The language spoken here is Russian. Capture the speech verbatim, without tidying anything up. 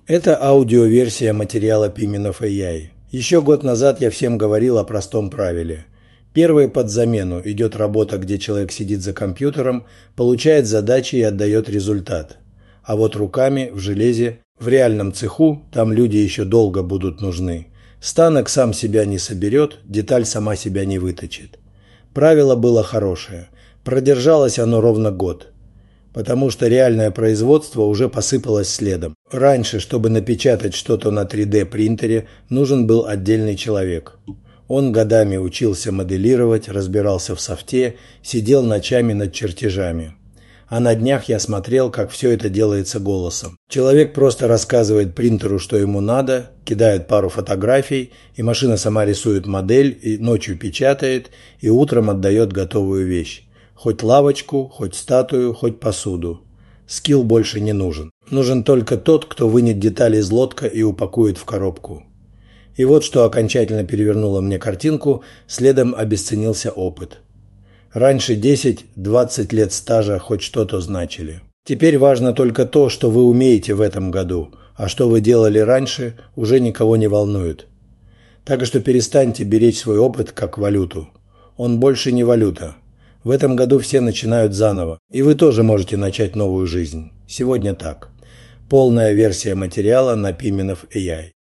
Это аудиоверсия материала Pimenov эй ай. Еще год назад я всем говорил о простом правиле. Первый под замену идет работа, где человек сидит за компьютером, получает задачи и отдает результат. А вот руками, в железе, в реальном цеху, там люди еще долго будут нужны. Станок сам себя не соберет, деталь сама себя не выточит. Правило было хорошее. Продержалось оно ровно год. Потому что реальное производство уже посыпалось следом. Раньше, чтобы напечатать что-то на три дэ принтере, нужен был отдельный человек. Он годами учился моделировать, разбирался в софте, сидел ночами над чертежами. А на днях я смотрел, как все это делается голосом. Человек просто рассказывает принтеру, что ему надо, кидает пару фотографий, и машина сама рисует модель, и ночью печатает, и утром отдает готовую вещь. Хоть лавочку, хоть статую, хоть посуду. Скилл больше не нужен. Нужен только тот, кто вынет детали из лотка и упакует в коробку. И вот что окончательно перевернуло мне картинку, следом обесценился опыт. Раньше десять-двадцать лет стажа хоть что-то значили. Теперь важно только то, что вы умеете в этом году, а что вы делали раньше, уже никого не волнует. Так что перестаньте беречь свой опыт как валюту. Он больше не валюта. В этом году все начинают заново, и вы тоже можете начать новую жизнь. Сегодня так. Полная версия материала на Pimenov эй ай.